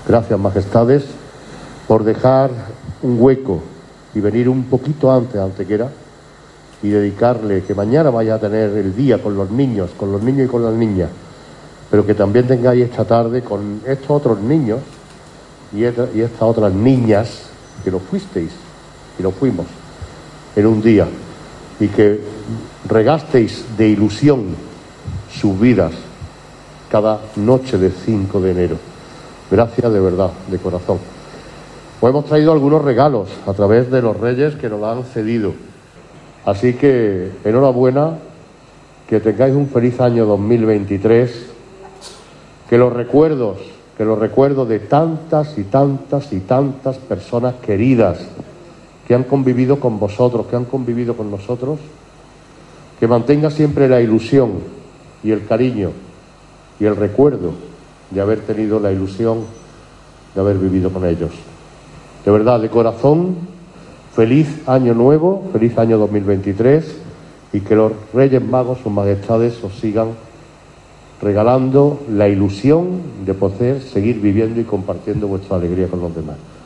Gracias, majestades, por dejar un hueco y venir un poquito antes a Antequera y dedicarle, que mañana vaya a tener el día con los niños y con las niñas, pero que también tengáis esta tarde con estos otros niños y estas otras niñas que lo fuisteis y lo fuimos en un día, y que regasteis de ilusión sus vidas cada noche del 5 de enero. Gracias de verdad, de corazón. Os hemos traído algunos regalos a través de los Reyes que nos lo han cedido. Así que enhorabuena, que tengáis un feliz año 2023, que los recuerdos de tantas y tantas y tantas personas queridas que han convivido con vosotros, que han convivido con nosotros, que mantenga siempre la ilusión y el cariño y el recuerdo de haber tenido la ilusión de haber vivido con ellos. De verdad, de corazón, feliz año nuevo, feliz año 2023, y que los Reyes Magos, sus majestades, os sigan regalando la ilusión de poder seguir viviendo y compartiendo vuestra alegría con los demás.